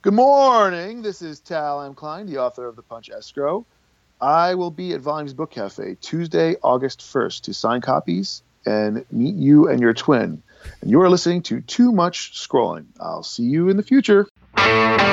Good morning. This is Tal M. Klein, the author of The Punch Escrow. I will be at Volumes Book Cafe Tuesday, August 1st to sign copies and meet you and your twin. And you are listening to Too Much Scrolling. I'll see you in the future. Good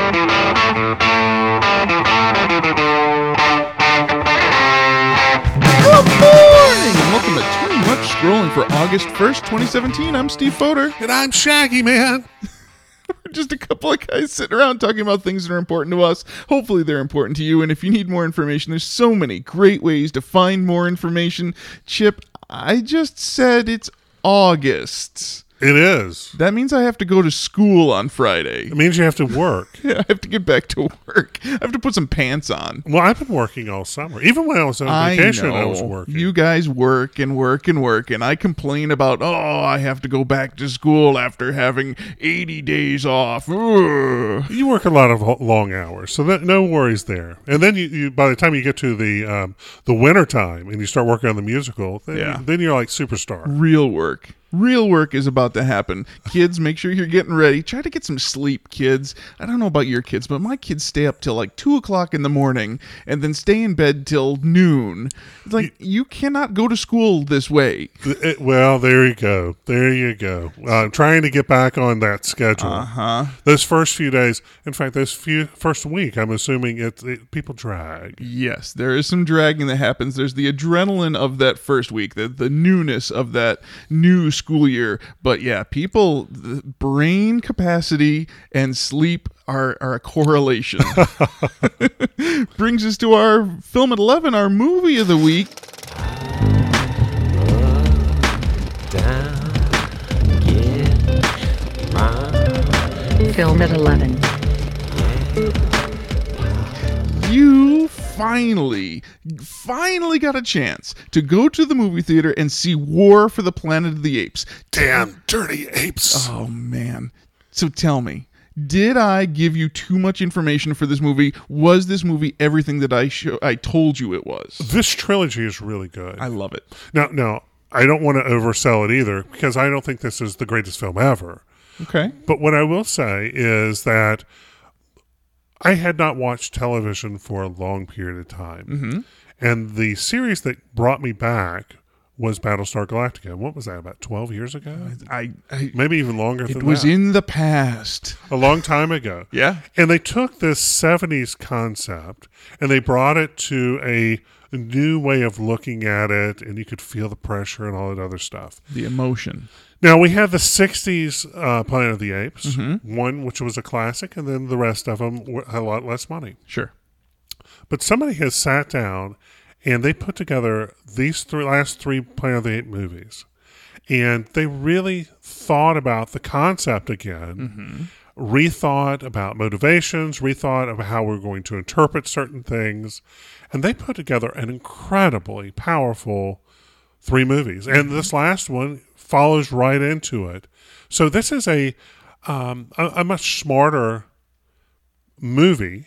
morning and welcome to Too Much Scrolling for August 1st, 2017. I'm Steve Fodor. And I'm Shaggy Man. We're just a couple of guys sitting around talking about things that are important to us. Hopefully they're important to you. And if you need more information, there's so many great ways to find more information. Chip, I just said it's August. It is. That means I have to go to school on Friday. It means you have to work. Yeah, I have to get back to work. I have to put some pants on. Well, I've been working all summer. Even when I was on vacation, I was working. You guys work and work and work, and I complain about, I have to go back to school after having 80 days off. Ugh. You work a lot of long hours, so no worries there. And then you by the time you get to the winter time and you start working on the musical, then you're like superstar. Real work. Real work is about to happen. Kids, make sure you're getting ready. Try to get some sleep, kids. I don't know about your kids, but my kids stay up till like 2 o'clock in the morning and then stay in bed till noon. It's like, you cannot go to school this way. Well, there you go. There you go. Trying to get back on that schedule. Uh-huh. Those first few days, in fact, first week, I'm assuming people drag. Yes, there is some dragging that happens. There's the adrenaline of that first week, the newness of that new school year. But yeah, people, the brain capacity and sleep are a correlation. Brings us to our Film at 11, our movie of the week. Film at 11. You finally got a chance to go to the movie theater and see War for the Planet of the Apes. Damn dirty apes. Oh, man. So tell me, did I give you too much information for this movie? Was this movie everything that I told you it was? This trilogy is really good. I love it. Now, I don't want to oversell it either, because I don't think this is the greatest film ever. Okay. But what I will say is that I had not watched television for a long period of time. Mm-hmm. And the series that brought me back was Battlestar Galactica. What was that, about 12 years ago? Maybe even longer than that. It was in the past. A long time ago. Yeah. And they took this 70s concept and they brought it to a new way of looking at it, and you could feel the pressure and all that other stuff. The emotion. Now, we had the 60s Planet of the Apes, mm-hmm. one which was a classic, and then the rest of them had a lot less money. Sure. But somebody has sat down, and they put together these last three Planet of the Apes movies, and they really thought about the concept again, rethought about motivations, rethought about how we're going to interpret certain things, and they put together an incredibly powerful 3 movies. And this last one follows right into it. So this is a much smarter movie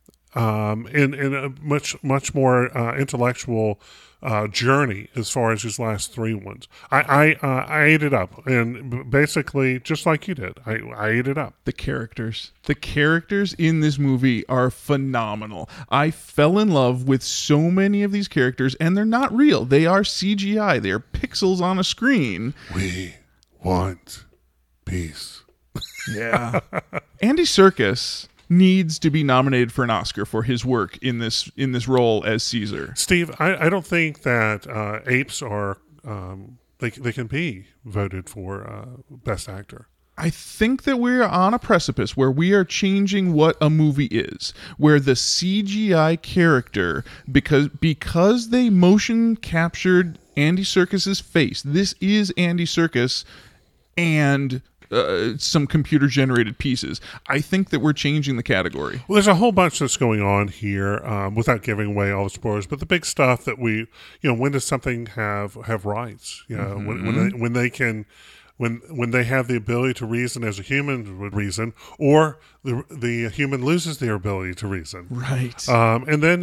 in a much more intellectual journey as far as these last 3 ones. I ate it up, and basically just like you did, I ate it up. The characters in this movie are phenomenal. I fell in love with so many of these characters, and they're not real. They are CGI. They are pixels on a screen. We want peace. Yeah. Andy Serkis needs to be nominated for an Oscar for his work in this role as Caesar. Steve, I don't think that apes are they can be voted for Best Actor. I think that we're on a precipice where we are changing what a movie is, where the CGI character, because they motion captured Andy Serkis's face, this is Andy Serkis and some computer-generated pieces. I think that we're changing the category. Well, there's a whole bunch that's going on here without giving away all the spoilers. But the big stuff that when does something have rights? When they can, when they have the ability to reason as a human would reason, or the human loses their ability to reason. Right. And then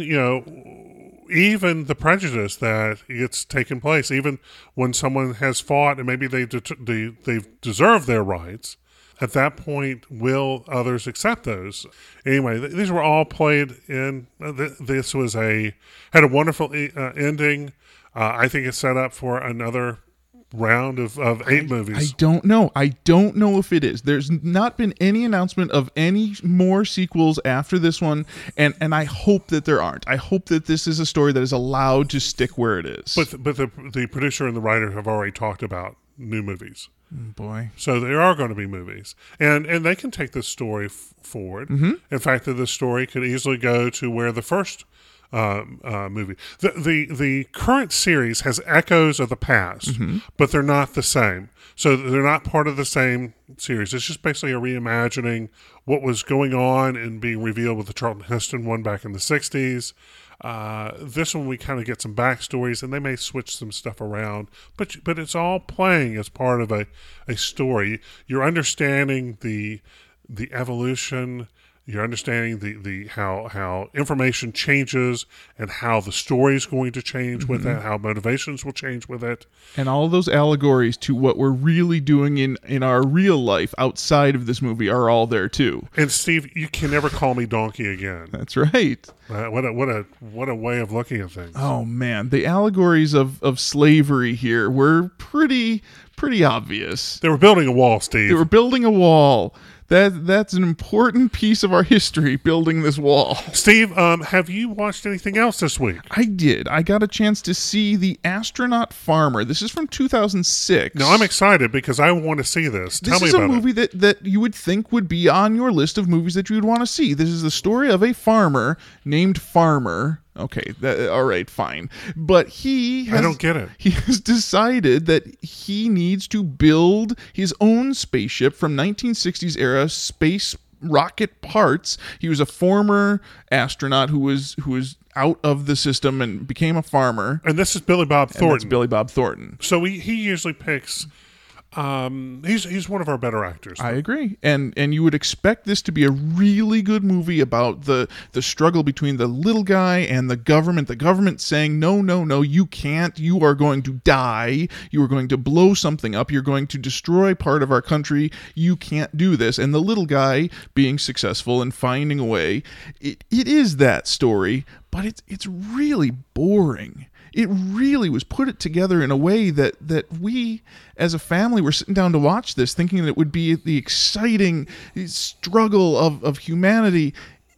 even the prejudice that gets taken place, even when someone has fought and maybe they've deserved their rights, At that point, will others accept those? Anyway, these were all played in. This was had a wonderful ending. I think it's set up for another round of 8 movies. I don't know. I don't know if it is. There's not been any announcement of any more sequels after this one, and I hope that there aren't. I hope that this is a story that is allowed to stick where it is. But the producer and the writer have already talked about new movies. Boy. So there are going to be movies. And they can take this story forward. Mm-hmm. In fact, this story could easily go to where the first movie. The current series has echoes of the past, mm-hmm. but they're not the same. So they're not part of the same series. It's just basically a reimagining what was going on and being revealed with the Charlton Heston one back in the 60s. This one we kind of get some backstories, and they may switch some stuff around, but it's all playing as part of a story. You're understanding the evolution. You're understanding the how information changes and how the story is going to change with Mm-hmm. it, how motivations will change with it. And all those allegories to what we're really doing in our real life outside of this movie are all there too. And Steve, you can never call me donkey again. That's right. What a way of looking at things. Oh man, the allegories of slavery here were pretty obvious. They were building a wall, Steve. They were building a wall. That's an important piece of our history, building this wall. Steve, have you watched anything else this week? I did. I got a chance to see The Astronaut Farmer. This is from 2006. No, I'm excited because I want to see this. Tell me This is about a movie that you would think would be on your list of movies that you would want to see. This is the story of a farmer named Farmer. Okay, all right, fine. But I don't get it. He has decided that he needs to build his own spaceship from 1960s era space rocket parts. He was a former astronaut who was out of the system and became a farmer. And this is Billy Bob And Thornton. that's Billy Bob Thornton. So he usually picks. He's one of our better actors. I agree, and you would expect this to be a really good movie about the struggle between the little guy and the government. The government saying, no, you can't. You are going to die. You are going to blow something up. You're going to destroy part of our country. You can't do this. And the little guy being successful and finding a way. It is that story, but it's really boring. It really was put together in a way that we, as a family, were sitting down to watch this, thinking that it would be the exciting struggle of humanity.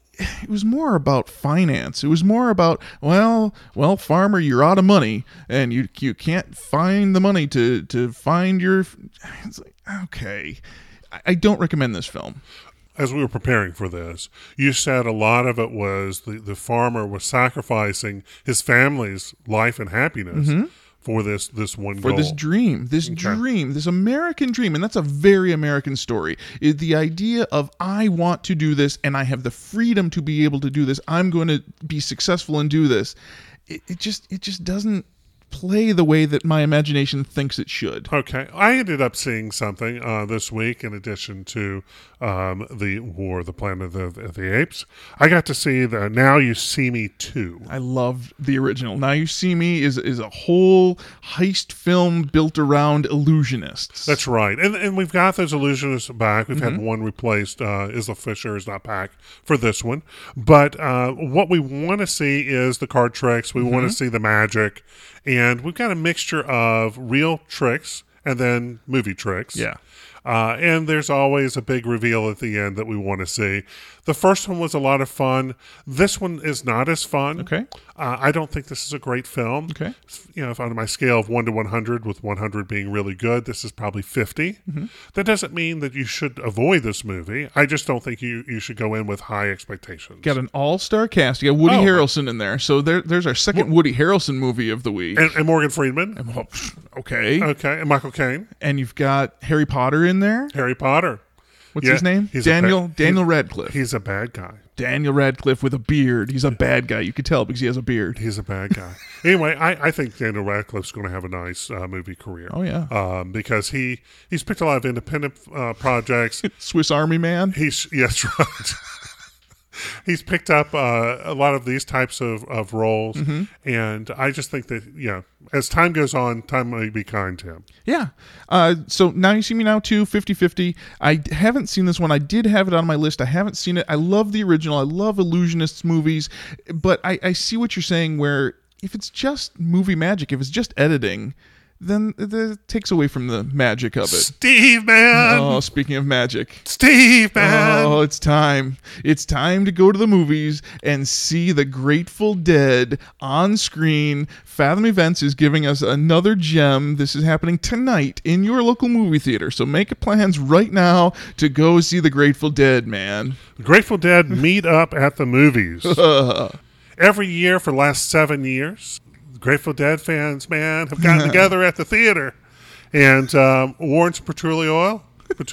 It was more about finance. It was more about, well, farmer, you're out of money, and you can't find the money to find your. It's like, okay, I don't recommend this film. As we were preparing for this, you said a lot of it was the farmer was sacrificing his family's life and happiness for this one goal. For this dream, this American dream. And that's a very American story. The idea of, I want to do this and I have the freedom to be able to do this. I'm going to be successful and do this. It just doesn't play the way that my imagination thinks it should. Okay. I ended up seeing something this week in addition to the War of the Planet of the Apes. I got to see the Now You See Me 2. I loved the original. Now You See Me is a whole heist film built around illusionists. That's right. And we've got those illusionists back. We've had one replaced. Isla Fisher is not back for this one. But what we want to see is the card tricks. We want to see the magic. And we've got a mixture of real tricks and then movie tricks. Yeah. And there's always a big reveal at the end that we want to see. The first one was a lot of fun. This one is not as fun. Okay. I don't think this is a great film. Okay. You know, if on my scale of 1 to 100, with 100 being really good, this is probably 50. That doesn't mean that you should avoid this movie. I just don't think you should go in with high expectations. Got an all-star cast. You got Woody Harrelson in there. So there's our second Woody Harrelson movie of the week. And Morgan Freeman. Okay. Okay. And Michael Caine. And you've got Harry Potter in there. Harry Potter. What's his name? He's Daniel Radcliffe. He's a bad guy. Daniel Radcliffe with a beard. He's a bad guy. You could tell because he has a beard. He's a bad guy. Anyway, I think Daniel Radcliffe's going to have a nice movie career. Oh, yeah. Because he's picked a lot of independent projects. Swiss Army Man. Yes, right. he's picked up a lot of these types of roles, Mm-hmm. and I just think that as time goes on, time may be kind to him. Yeah. So Now You See Me Now 2, 50-50. I haven't seen this one. I did have it on my list. I haven't seen it. I love the original. I love Illusionists movies. But I see what you're saying where if it's just movie magic, if it's just editing, then it takes away from the magic of it. Steve, man! Oh, speaking of magic. Steve, man! Oh, it's time. It's time to go to the movies and see the Grateful Dead on screen. Fathom Events is giving us another gem. This is happening tonight in your local movie theater. So make plans right now to go see the Grateful Dead, man. Grateful Dead meet up at the movies. Every year for the last 7 years, Grateful Dead fans, man, have gotten together at the theater and worn some patchouli oil.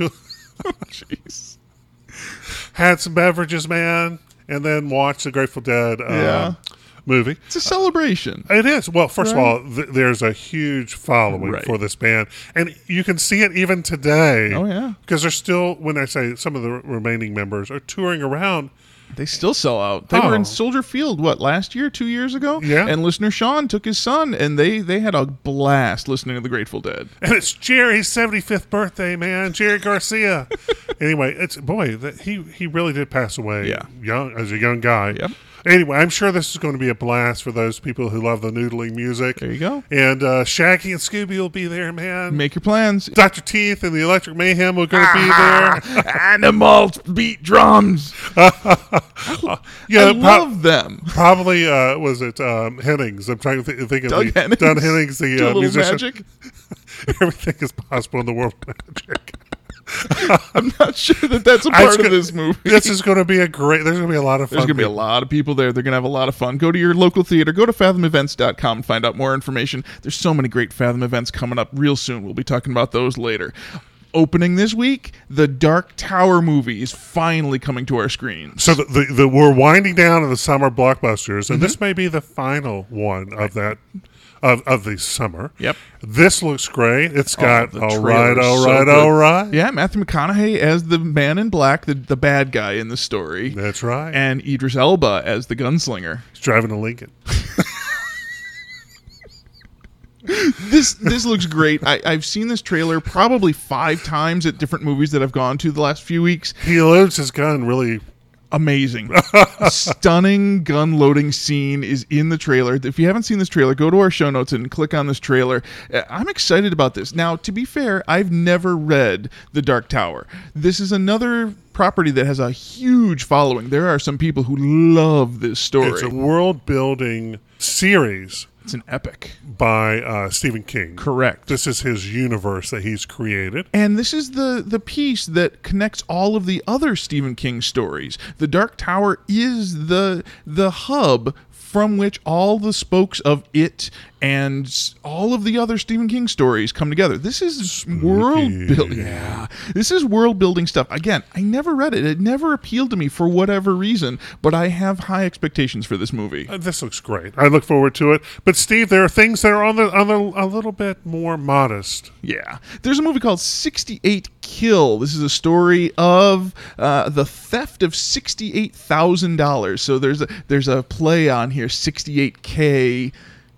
Jeez. Had some beverages, man, and then watched the Grateful Dead movie. It's a celebration. It is. Well, first Right. of all, there's a huge following Right. for this band. And you can see it even today. Oh, yeah. Because they're still, when I say some of the remaining members are touring around. They still sell out. They were Oh. in Soldier Field, last year, 2 years ago? Yeah. And listener Sean took his son, and they had a blast listening to the Grateful Dead. And it's Jerry's 75th birthday, man. Jerry Garcia. Anyway, he really did pass away as a young guy. Yep. Anyway, I'm sure this is going to be a blast for those people who love the noodling music. There you go. And Shaggy and Scooby will be there, man. Make your plans. Dr. Teeth and the Electric Mayhem are going to be there. Animals beat drums. I love them. Probably was it Hennings? I'm trying to think of Doug Hennings. Doug Hennings, the Do a little musician. magic. Everything is possible in the world of magic. I'm not sure that's a part of this movie. This is going to be there's going to be a lot of fun. There's going to be a lot of people there. They're going to have a lot of fun. Go to your local theater. Go to fathomevents.com and find out more information. There's so many great Fathom events coming up real soon. We'll be talking about those later. Opening this week, the Dark Tower movie is finally coming to our screens. So we're winding down in the summer blockbusters, and this may be the final one of that. Of the summer. Yep. This looks great. It's got the all trailer's right. so good. Yeah, Matthew McConaughey as the man in black, the bad guy in the story. That's right. And Idris Elba as the gunslinger. He's driving a Lincoln. This looks great. I've seen this trailer probably 5 times at different movies that I've gone to the last few weeks. He loads his gun really. Amazing. Stunning gun loading scene is in the trailer. If you haven't seen this trailer, go to our show notes and click on this trailer. I'm excited about this. Now, to be fair, I've never read The Dark Tower. This is another property that has a huge following. There are some people who love this story. It's a world-building series. It's an epic. By Stephen King. Correct. This is his universe that he's created. And this is the piece that connects all of the other Stephen King stories. The Dark Tower is the hub from which all the spokes of it and all of the other Stephen King stories come together. This is world building. Yeah, this is world building stuff. Again, I never read it. It never appealed to me for whatever reason, but I have high expectations for this movie. This looks great. I look forward to it. But Steve, there are things that are on the a little bit more modest. Yeah, there's a movie called 68 Kill. This is a story of the theft of $68,000. So there's a play on here. 68K.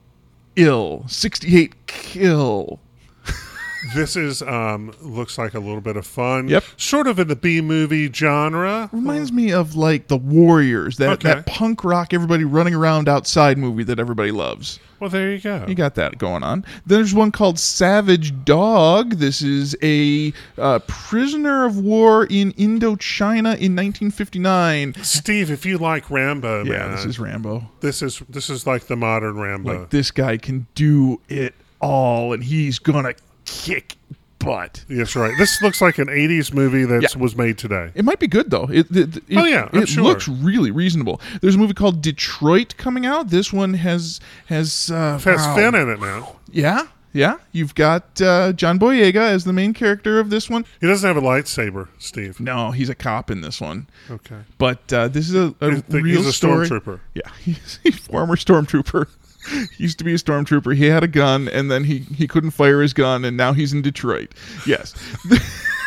68 Kill. This is looks like a little bit of fun. Yep. Sort of in the B-movie genre. Reminds me of like The Warriors, that punk rock everybody running around outside movie that everybody loves. Well, there you go. You got that going on. There's one called Savage Dog. This is a prisoner of war in Indochina in 1959. Steve, if you like Rambo, man, this is Rambo. This is like the modern Rambo. Like, this guy can do it all, and he's gonna kick butt. That's right. This looks like an 80s movie that was made today. It might be good, though. It sure. looks really reasonable. There's a movie called Detroit coming out. This one has Finn in it now. Yeah. You've got John Boyega as the main character of this one. He doesn't have a lightsaber, Steve. No, he's a cop in this one. Okay. But this is a real he's a story. stormtrooper. Yeah, he's a former stormtrooper. He used to be a stormtrooper. He had a gun, and then he couldn't fire his gun, and now he's in Detroit. Yes.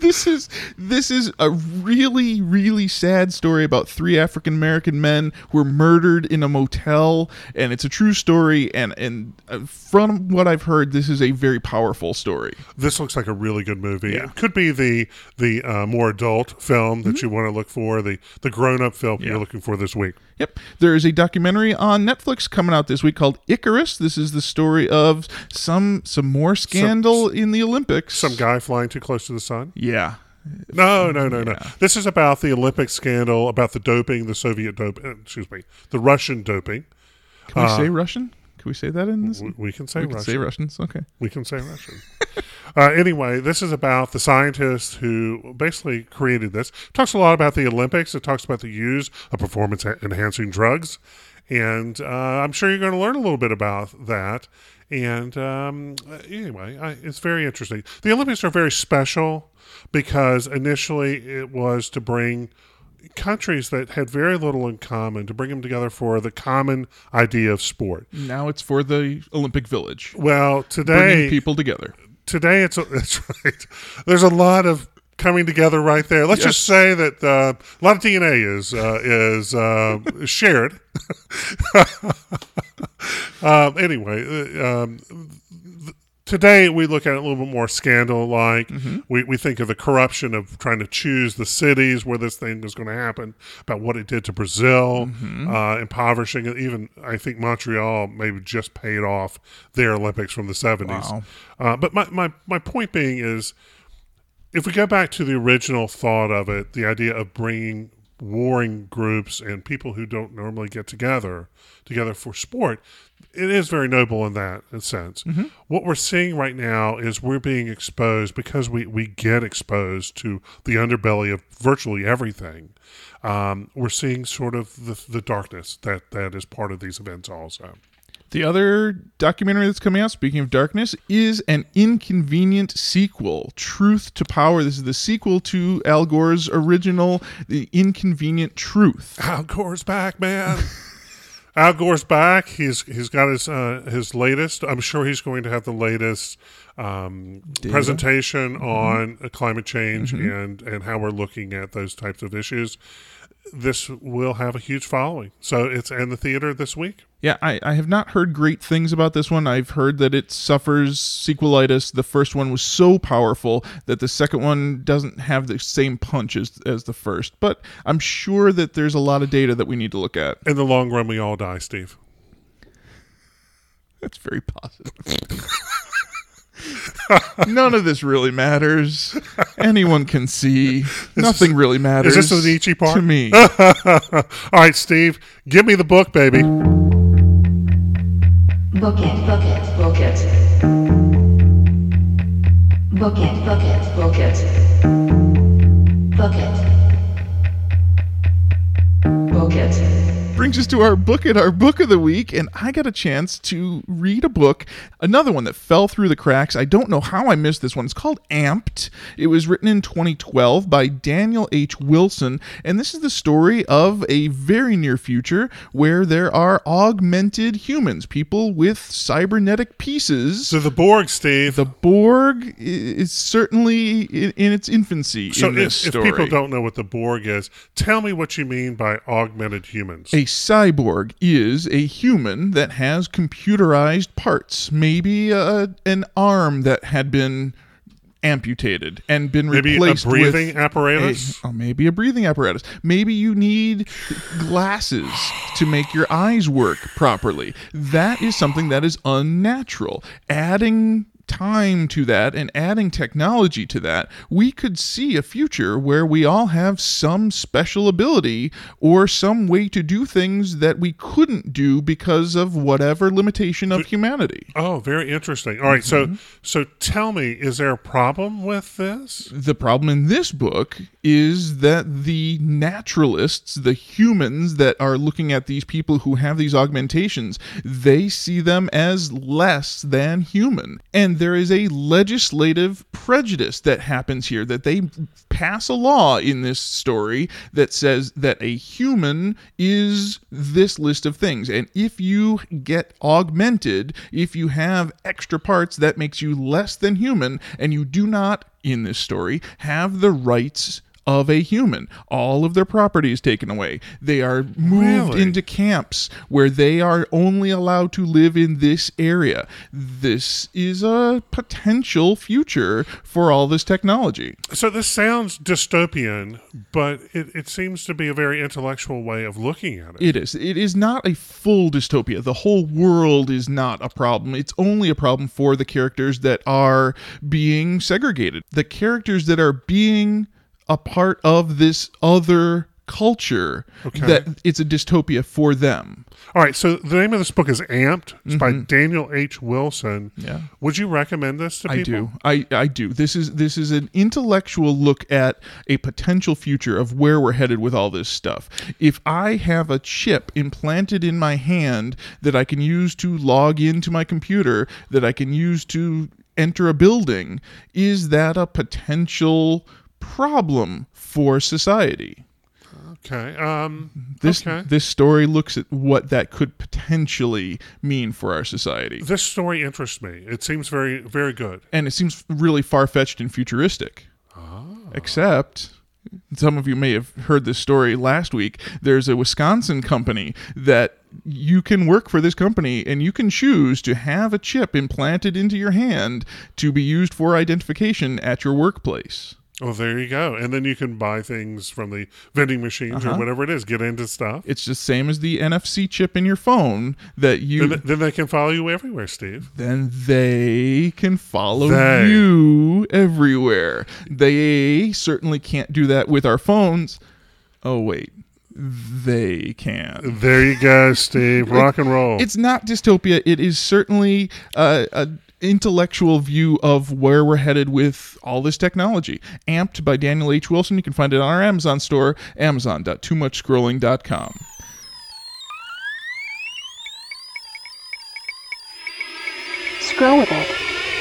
This is a really, really sad story about 3 African American men who were murdered in a motel, and it's a true story. And from what I've heard, this is a very powerful story. This looks like a really good movie. Yeah. It could be the more adult film that you want to look for, the grown up film you're looking for this week. Yep. There is a documentary on Netflix coming out this week called Icarus. This is the story of some more scandal in the Olympics. Some guy flying too close to the sun? Yeah. No. This is about the Olympic scandal, about the doping, the Soviet doping, the Russian doping. Can we say Russian? Can we say that in this? We can say Russian. Say Russians. Okay. We can say Russian. Anyway, this is about the scientist who basically created this. It talks a lot about the Olympics. It talks about the use of performance-enhancing drugs. And I'm sure you're going to learn a little bit about that. And anyway, it's very interesting. The Olympics are very special because initially it was to bring countries that had very little in common, to bring them together for the common idea of sport. Now it's for the Olympic Village. Well, today, bringing people together. Today, that's right. There's a lot of coming together right there. Let's just say that a lot of DNA is shared. Anyway, today we look at it a little bit more scandal-like. We think of the corruption of trying to choose the cities where this thing was going to happen, about what it did to Brazil, impoverishing it. Even, I think Montreal maybe just paid off their Olympics from the 70s. Wow. But my point being is, if we go back to the original thought of it, the idea of bringing warring groups and people who don't normally get together for sport, it is very noble in that sense. What we're seeing right now is we're being exposed, because we get exposed to the underbelly of virtually everything. We're seeing sort of the darkness that is part of these events also. The other documentary that's coming out, speaking of darkness, is an inconvenient sequel, Truth to Power. This is the sequel to Al Gore's original, The Inconvenient Truth. Al Gore's back, man. Al Gore's back. He's got his latest. I'm sure he's going to have the latest presentation on climate change and how we're looking at those types of issues. This will have a huge following. So it's in the theater this week. Yeah, I have not heard great things about this one. I've heard that it suffers sequelitis. The first one was so powerful that the second one doesn't have the same punch as the first. But I'm sure that there's a lot of data that we need to look at. In the long run, we all die, Steve. That's very positive. None of this really matters. Anyone can see. Nothing really matters. Is this the Nietzsche part? To me. All right, Steve, give me the book, baby. Book it. Book it. Book it. Book it. Book it. Book it. Book it. Book it. Brings us to our book of the week, and I got a chance to read a book, another one that fell through the cracks. I don't know how I missed this one. It's called Amped. It was written in 2012 by Daniel H. Wilson, and this is the story of a very near future where there are augmented humans, people with cybernetic pieces. So the Borg, Steve. The Borg is certainly in its infancy in this story. If people don't know what the Borg is, tell me what you mean by augmented humans. A cyborg is a human that has computerized parts, maybe an arm that had been amputated and been replaced with maybe a breathing apparatus. Maybe a breathing apparatus. Maybe you need glasses to make your eyes work properly. That is something that is unnatural. Adding time to that and adding technology to that, we could see a future where we all have some special ability or some way to do things that we couldn't do because of whatever limitation of humanity. Oh, very interesting. All right, so tell me, is there a problem with this? The problem in this book is that the naturalists, the humans that are looking at these people who have these augmentations, they see them as less than human. And there is a legislative prejudice that happens here, that they pass a law in this story that says that a human is this list of things. And if you get augmented, if you have extra parts, that makes you less than human, and you do not in this story, have the rights of a human. All of their property is taken away. They are moved Really? into camps where they are only allowed to live in this area. This is a potential future for all this technology. So this sounds dystopian, but it seems to be a very intellectual way of looking at it. It is. It is not a full dystopia. The whole world is not a problem. It's only a problem for the characters that are being segregated. The characters that are being a part of this other culture, that it's a dystopia for them. All right, so the name of this book is Amped. It's by Daniel H. Wilson. Yeah. Would you recommend this to people? I do. This is an intellectual look at a potential future of where we're headed with all this stuff. If I have a chip implanted in my hand that I can use to log into my computer, that I can use to enter a building, is that a potential problem for society? Okay. This story looks at what that could potentially mean for our society. This story interests me. It seems very, very good. And it seems really far-fetched and futuristic. Except, some of you may have heard this story last week, there's a Wisconsin company that you can work for this company and you can choose to have a chip implanted into your hand to be used for identification at your workplace. Oh, there you go. And then you can buy things from the vending machines or whatever it is, get into stuff. It's the same as the NFC chip in your phone that you... Then they can follow you everywhere, Steve. Then they can follow you everywhere. They certainly can't do that with our phones. Oh, wait. They can. There you go, Steve. Rock and roll. It's not dystopia. It is certainly a intellectual view of where we're headed with all this technology. Amped by Daniel H. Wilson. You can find it on our Amazon store, amazon.toomuchscrolling.com. Scroll with it.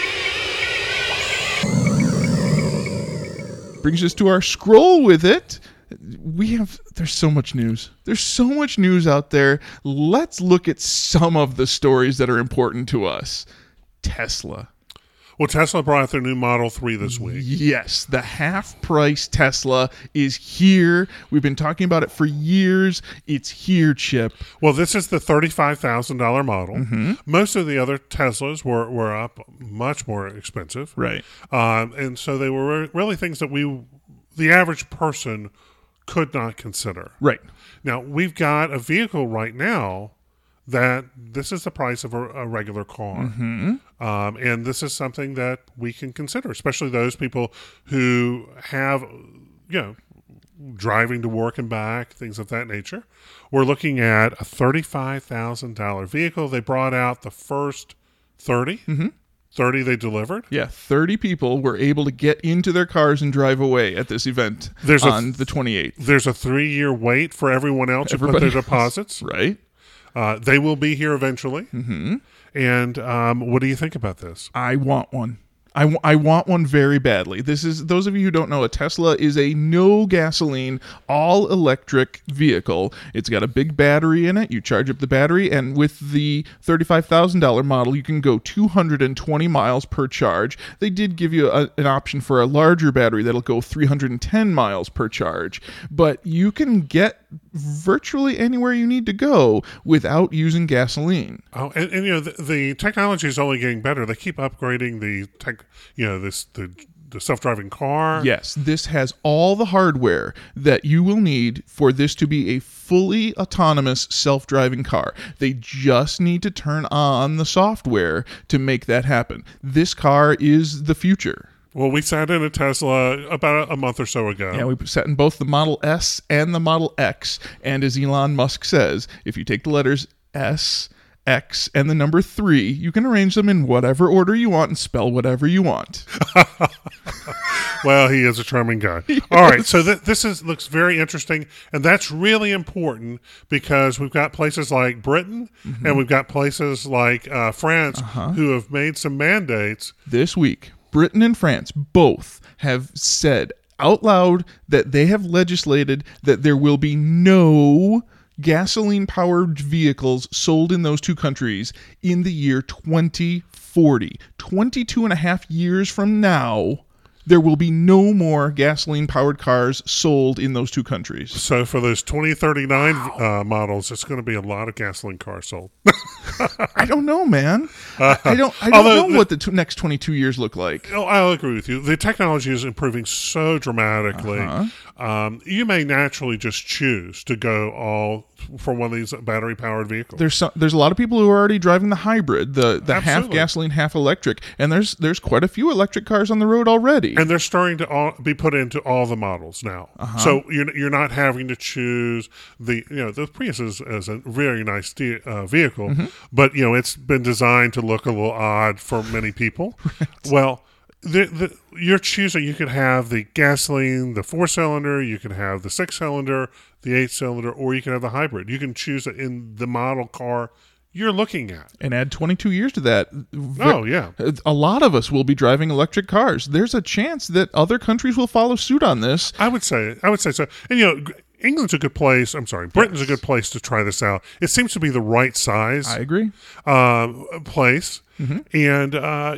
Brings us to our scroll with it. There's so much news. There's so much news out there. Let's look at some of the stories that are important to us. Tesla. Well, Tesla brought out their new Model 3 this week. Yes, the half-price Tesla is here. We've been talking about it for years. It's here, Chip. Well, this is the $35,000 model. Most of the other Teslas were up much more expensive. Right. And so they were really things that the average person could not consider. Right. Now, we've got a vehicle right now that this is the price of a regular car. And this is something that we can consider, especially those people who have, driving to work and back, things of that nature. We're looking at a $35,000 vehicle. They brought out the first 30. 30 they delivered. Yeah, 30 people were able to get into their cars and drive away at this event on the 28th. There's a 3-year wait for everyone else to put their deposits. Right. They will be here eventually. And what do you think about this? I want one. I want one very badly. This is, those of you who don't know, a Tesla is a no gasoline, all electric vehicle. It's got a big battery in it. You charge up the battery, and with the $35,000 model, you can go 220 miles per charge. They did give you an option for a larger battery that'll go 310 miles per charge, but you can get virtually anywhere you need to go without using gasoline. Oh, and the technology is only getting better. They keep upgrading the self-driving car. Yes, this has all the hardware that you will need for this to be a fully autonomous self-driving car. They just need to turn on the software to make that happen. This car is the future. Well, we sat in a Tesla about a month or so ago. Yeah, we sat in both the Model S and the Model X. And as Elon Musk says, if you take the letters S, X, and the number 3, you can arrange them in whatever order you want and spell whatever you want. Well, he is a charming guy. Yes. All right, so this looks very interesting, and that's really important because we've got places like Britain and we've got places like France who have made some mandates. This week, Britain and France both have said out loud that they have legislated that there will be no gasoline-powered vehicles sold in those two countries in the year 2040. 22 and a half years from now, There will be no more gasoline-powered cars sold in those two countries. So for those 2039 models, it's going to be a lot of gasoline cars sold. I don't know, man. I don't Although know what the next 22 years look like. Oh, I'll agree with you. The technology is improving so dramatically. You may naturally just choose to go all for one of these battery-powered vehicles. There's a lot of people who are already driving the hybrid, the half Absolutely. gasoline, half electric, and there's quite a few electric cars on the road already. And they're starting to be put into all the models now. So you're not having to choose the Prius is a very nice vehicle, but it's been designed to look a little odd for many people. Well, you're choosing. You could have the gasoline, the 4-cylinder. You can have the 6-cylinder, the 8-cylinder, or you can have the hybrid. You can choose it in the model car you're looking at. And add 22 years to that. Oh, yeah. A lot of us will be driving electric cars. There's a chance that other countries will follow suit on this. I would say so. And, England's a good place. I'm sorry, Britain's a good place to try this out. It seems to be the right size. I agree. Place. And,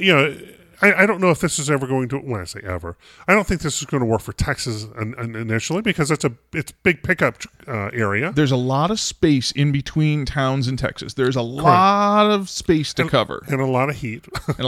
I don't know if this is ever going to, when I say ever, I don't think this is going to work for Texas initially because it's big pickup area. There's a lot of space in between towns in Texas. There's a lot of space to cover. And a lot of heat.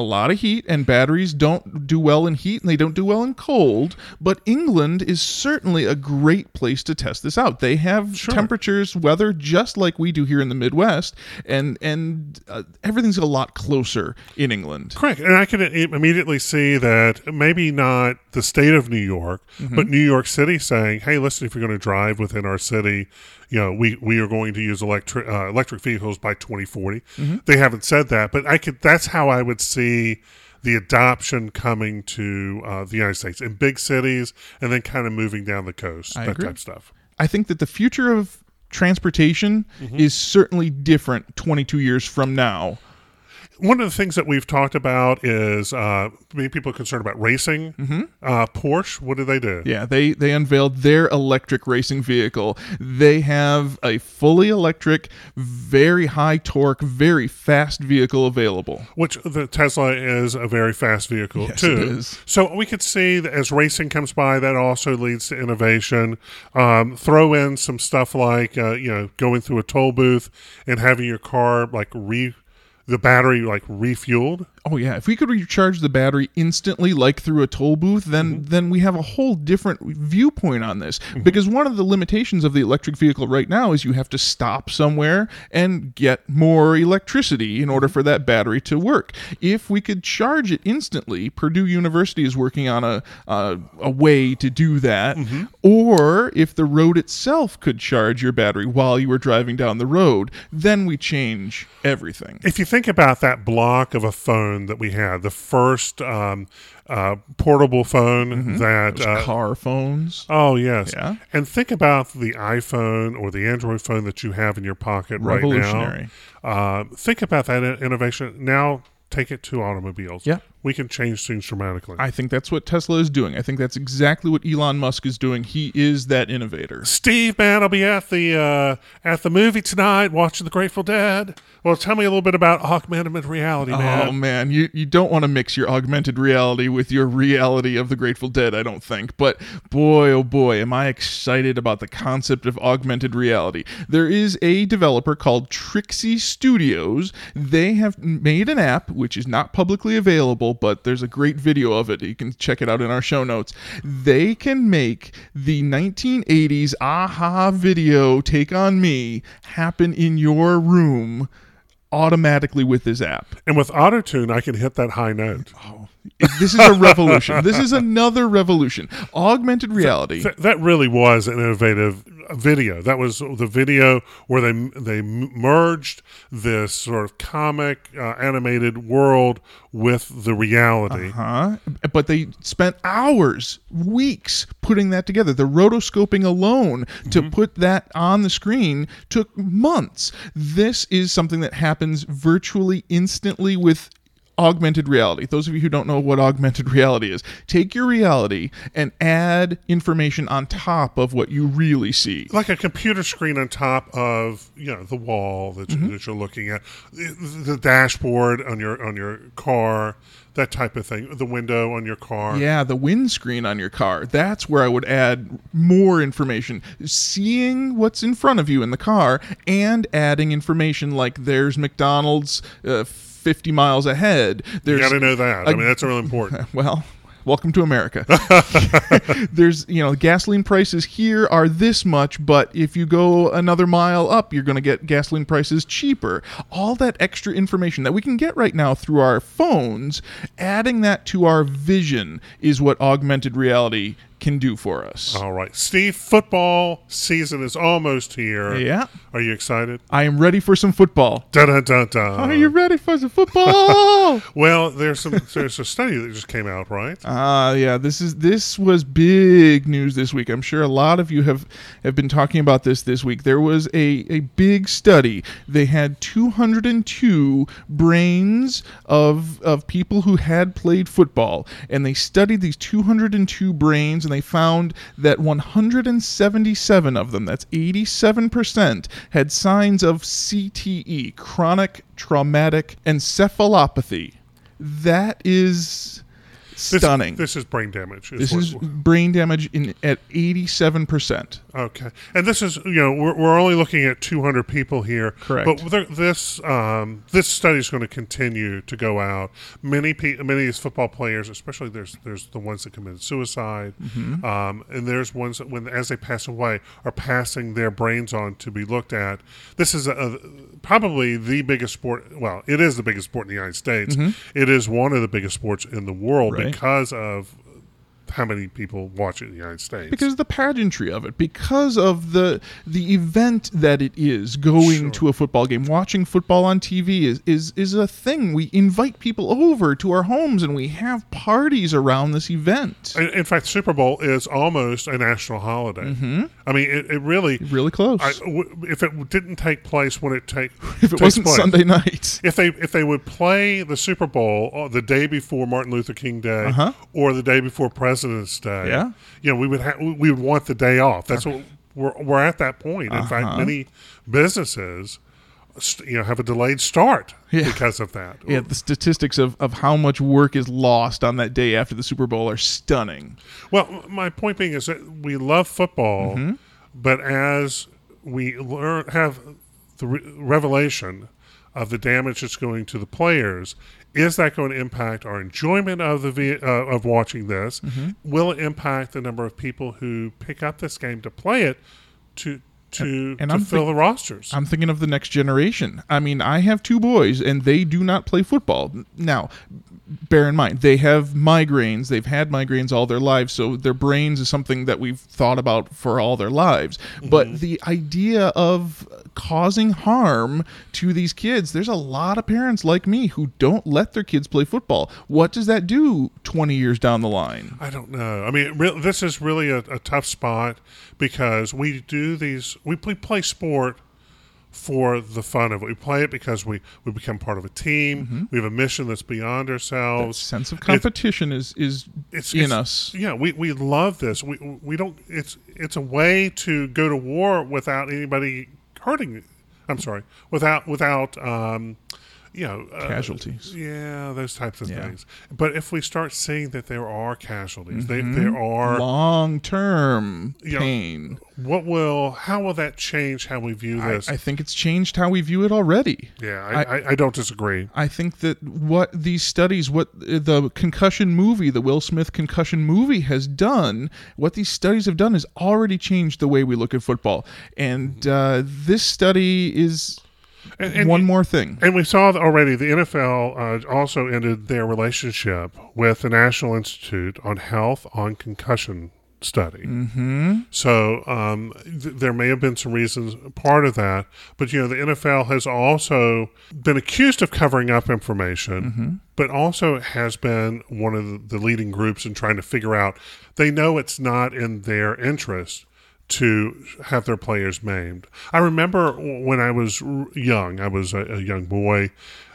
And batteries don't do well in heat and they don't do well in cold. But England is certainly a great place to test this out. They have temperatures, weather, just like we do here in the Midwest. And everything's a lot closer in England. Correct. And I can immediately see that maybe not the state of New York, but New York City saying, hey, listen, if you're going to drive within our city, we are going to use electric vehicles by 2040. They haven't said that, but that's how I would see the adoption coming to the United States in big cities and then kind of moving down the coast, type stuff. I think that the future of transportation is certainly different 22 years from now. One of the things that we've talked about is many people are concerned about racing. Porsche, what did they do? Yeah, they unveiled their electric racing vehicle. They have a fully electric, very high torque, very fast vehicle available. Which the Tesla is a very fast vehicle too. It is. So we could see that as racing comes by, that also leads to innovation. Throw in some stuff like going through a toll booth and having your car the battery refueled. Oh yeah, if we could recharge the battery instantly like through a toll booth, then we have a whole different viewpoint on this. Because one of the limitations of the electric vehicle right now is you have to stop somewhere and get more electricity in order for that battery to work. If we could charge it instantly, Purdue University is working on a way to do that. Or if the road itself could charge your battery while you were driving down the road, then we change everything. If you think about that block of a phone that we had, the first portable phone that Those car phones. Oh yes, Yeah. And think about the iPhone or the Android phone that you have in your pocket right now. Revolutionary. Think about that innovation. Now take it to automobiles. Yeah. We can change things dramatically. I think that's what Tesla is doing. I think that's exactly what Elon Musk is doing. He is that innovator. Steve, man, I'll be at the movie tonight watching The Grateful Dead. Well, tell me a little bit about augmented reality, man. Oh, man. You don't want to mix your augmented reality with your reality of The Grateful Dead, I don't think. But boy, oh boy, am I excited about the concept of augmented reality. There is a developer called Trixie Studios. They have made an app, which is not publicly available, but there's a great video of it. You can check it out in our show notes. They can make the 1980s Aha video Take On Me happen in your room automatically with this app. And with AutoTune, I can hit that high note. This is a revolution. This is another revolution. Augmented reality. That really was an innovative video. That was the video where they merged this sort of comic animated world with the reality. But they spent hours, weeks putting that together. The rotoscoping alone to put that on the screen took months. This is something that happens virtually instantly with augmented reality. Those of you who don't know what augmented reality is, take your reality and add information on top of what you really see. Like a computer screen on top of the wall that you're looking at, the dashboard on your car, that type of thing, the window on your car. Yeah, the windscreen on your car. That's where I would add more information. Seeing what's in front of you in the car and adding information like there's McDonald's 50 miles ahead. You got to know that. I mean, that's really important. Well, welcome to America. There's, gasoline prices here are this much, but if you go another mile up, you're going to get gasoline prices cheaper. All that extra information that we can get right now through our phones, adding that to our vision is what augmented reality can do for us. All right. Steve, football season is almost here. Yeah. Are you excited? I am ready for some football. Dun, dun, dun, dun. Are you ready for some football? Well, there's a study that just came out, right? Yeah. This was big news this week. I'm sure a lot of you have been talking about this week. There was a big study. They had 202 brains of people who had played football, and they studied these 202 brains, and they found that 177 of them, that's 87%, had signs of CTE, chronic traumatic encephalopathy. That is stunning. This is brain damage. This is brain damage at 87%. Okay, and this is we're only looking at 200 people here. Correct. But this study is going to continue to go out. Many of these football players, especially there's the ones that committed suicide, and there's ones that as they pass away are passing their brains on to be looked at. This is probably the biggest sport. Well, it is the biggest sport in the United States. It is one of the biggest sports in the world. Right. Because of how many people watch it in the United States. Because of the pageantry of it. Because of the event that it is, going to a football game. Watching football on TV is a thing. We invite people over to our homes and we have parties around this event. In fact, Super Bowl is almost a national holiday. I mean, it really close. If it didn't take place when it if it wasn't place, Sunday night. If they would play the Super Bowl the day before Martin Luther King Day or the day before President's Day, we would want the day off. That's what we're at that point. In fact, many businesses have a delayed start because of that. Yeah, the statistics of how much work is lost on that day after the Super Bowl are stunning. Well, my point being is that we love football, but as we have the revelation of the damage that's going to the players, is that going to impact our enjoyment of of watching this? Will it impact the number of people who pick up this game to play it to fill the rosters? I'm thinking of the next generation. I mean, I have two boys, and they do not play football. Now, bear in mind, they have migraines. They've had migraines all their lives, so their brains is something that we've thought about for all their lives. But the idea of causing harm to these kids, there's a lot of parents like me who don't let their kids play football. What does that do 20 years down the line? I don't know. I mean, this is really a tough spot because we play sport for the fun of it. We play it because we become part of a team. We have a mission that's beyond ourselves. That sense of competition is in us. Yeah, we love this. We don't. It's a way to go to war without anybody hurting. I'm sorry, without casualties. Yeah, those types of things. But if we start seeing that there are casualties, there are long-term pain. How will that change how we view this? I think it's changed how we view it already. Yeah, I don't disagree. I think that what these studies, what the concussion movie, the Will Smith concussion movie has done, what these studies have done is already changed the way we look at football. And this study is... one more thing. And we saw already the NFL also ended their relationship with the National Institute on Health on Concussion study. So there may have been some reasons, part of that, but the NFL has also been accused of covering up information, but also has been one of the leading groups in trying to figure out, they know it's not in their interest to have their players maimed. I remember when I was young, I was a young boy,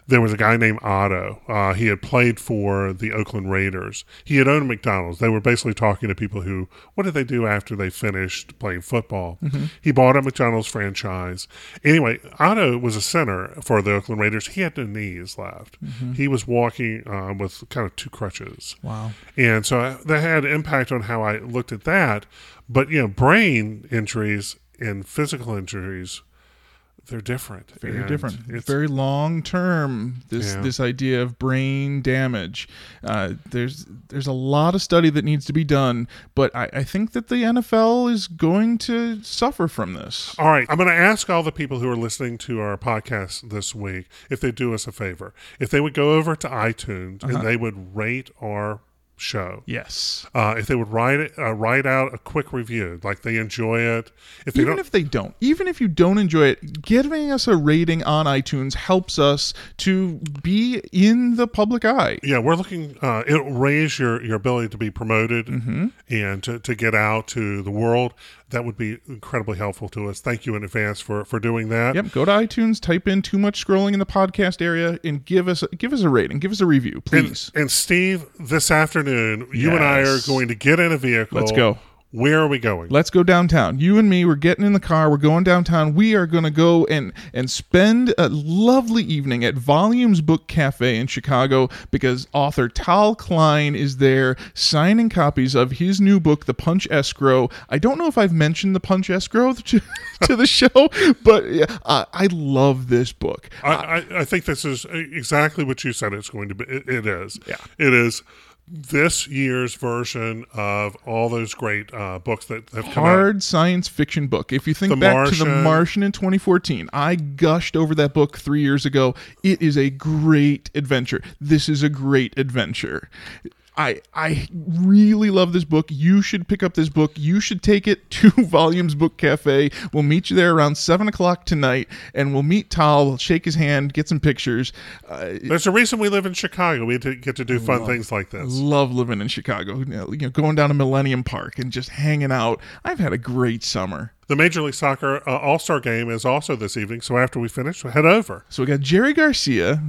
there was a guy named Otto. He had played for the Oakland Raiders. He had owned McDonald's. They were basically talking to people who, what did they do after they finished playing football? He bought a McDonald's franchise. Anyway, Otto was a center for the Oakland Raiders. He had no knees left. He was walking with kind of 2 crutches. Wow. And so that had an impact on how I looked at that. But, brain injuries and physical injuries, they're different. Very different. It's very long term. This idea of brain damage. There's a lot of study that needs to be done, but I think that the NFL is going to suffer from this. All right, I'm going to ask all the people who are listening to our podcast this week if they do us a favor, if they would go over to iTunes and they would rate our show. Yes. If they would write out a quick review, like they enjoy it. If they Even if you don't enjoy it, giving us a rating on iTunes helps us to be in the public eye. Yeah, we're looking. It'll raise your ability to be promoted and to get out to the world. That would be incredibly helpful to us. Thank you in advance for doing that. Yep. Go to iTunes, type in Too Much Scrolling in the podcast area, and give us a rating, give us a review, please. And Steve, this afternoon, you and I are going to get in a vehicle. Let's go. Where are we going? Let's go downtown. You and me, we're getting in the car. We're going downtown. We are going to go and spend a lovely evening at Volumes Book Cafe in Chicago because author Tal Klein is there signing copies of his new book, The Punch Escrow. I don't know if I've mentioned The Punch Escrow to the show, but I love this book. I think this is exactly what you said it's going to be. It is. Yeah. It is this year's version of all those great books that have come out. Hard science fiction book. If you think back to The Martian in 2014, I gushed over that book 3 years ago. It is a great adventure. This is a great adventure. I really love this book. You should pick up this book. You should take it to Volumes Book Cafe. We'll meet you there around 7 o'clock tonight, and we'll meet Tal. We'll shake his hand, get some pictures. There's a reason we live in Chicago. We get to do fun things like this. Love living in Chicago. Going down to Millennium Park and just hanging out. I've had a great summer. The Major League Soccer All-Star Game is also this evening, so after we finish, we'll head over. So we got Jerry Garcia,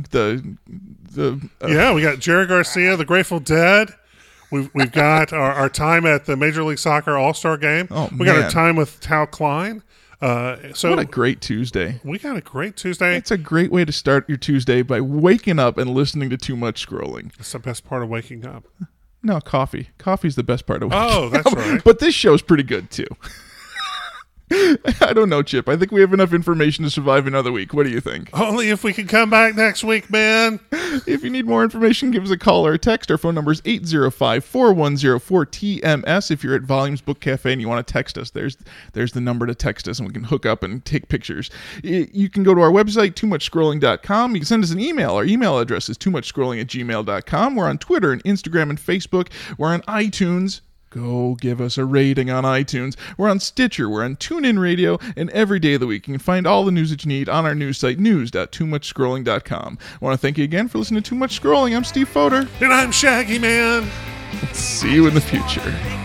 we got Jerry Garcia, the Grateful Dead. We've got our time at the Major League Soccer All-Star Game. We got our time with Tal Klein. So what a great Tuesday. We got a great Tuesday. It's a great way to start your Tuesday by waking up and listening to Too Much Scrolling. It's the best part of waking up. No, coffee. Coffee's the best part of waking up. Oh, that's right. But this show's pretty good, too. I don't know, Chip. I think we have enough information to survive another week. What do you think? Only if we can come back next week, man. If you need more information, give us a call or a text. Our phone number is 805-410-4TMS. If you're at Volumes Book Cafe and you want to text us, there's the number to text us, and we can hook up and take pictures. You can go to our website, toomuchscrolling.com. You can send us an email. Our email address is toomuchscrolling@gmail.com. We're on Twitter and Instagram and Facebook. We're on iTunes. Go give us a rating on iTunes. We're on Stitcher. We're on TuneIn Radio. And every day of the week, you can find all the news that you need on our news site, news.toomuchscrolling.com. I want to thank you again for listening to Too Much Scrolling. I'm Steve Fodor. And I'm Shaggy Man. See you in the future.